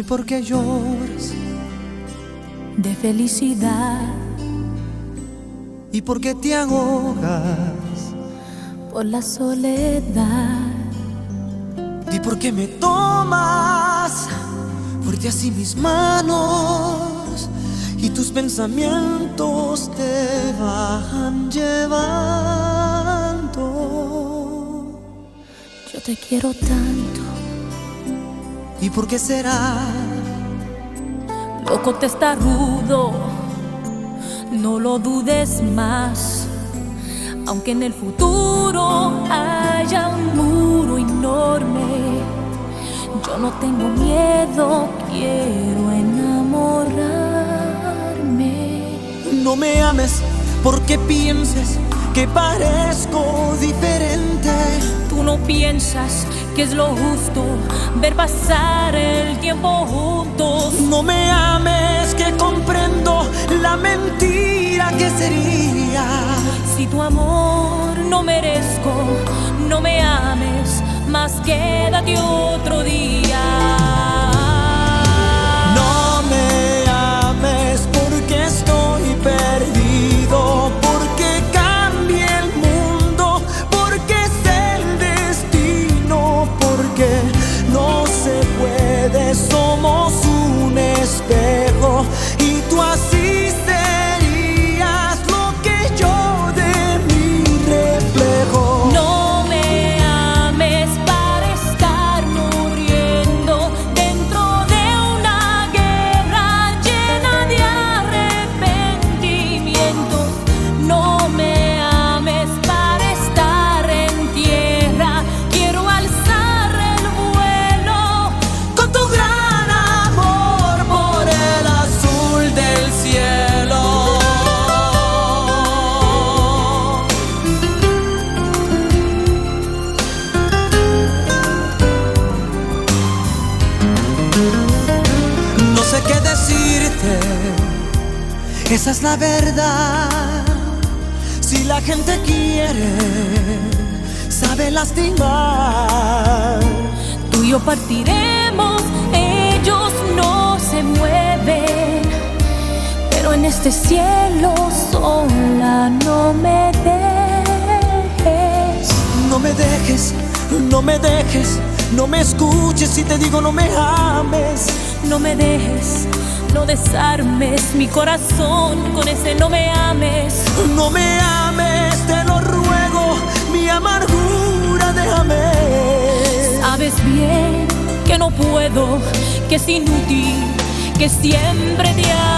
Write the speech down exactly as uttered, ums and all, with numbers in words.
Dime por qué lloras de felicidad y por qué te ahogas por la soledad. Di por qué me tomas fuerte así mis manos y tus pensamientos te van llevando. Yo te quiero tanto. ¿Y por qué será? Loco testarudo, no lo dudes más. Aunque en el futuro haya un muro enorme, yo no tengo miedo, quiero enamorarme. No me ames porque pienses que parezco diferente. Tú no piensas que es lo justo ver pasar el tiempo juntos. No me ames que comprendo la mentira que sería. Si tu amor no merezco, no me ames, más quédate otro día. No me ames porque estoy perdido, porque cambie el mundo, porque es el destino, porque no se puede, somos un espejo y tú así serías lo que yo de mi reflejo. No me ames para estar muriendo dentro de una guerra llena de arrepentimientos. No me ames para estar en tierra, quiero alzar el vuelo Con tu gran amor por el azul del cielo. No sé qué decirte, esa es la verdad. Si la gente quiere, sabe lastimar. Tú y yo partiremos, ellos no se mueven, pero en este cielo sola no me dejes. No me dejes, no me dejes, no me escuches si te digo no me ames. No me dejes, no desarmes mi corazón con ese no me ames. No me ames, te lo ruego, mi amargura déjame. Sabes bien que no puedo, que es inútil, que siempre te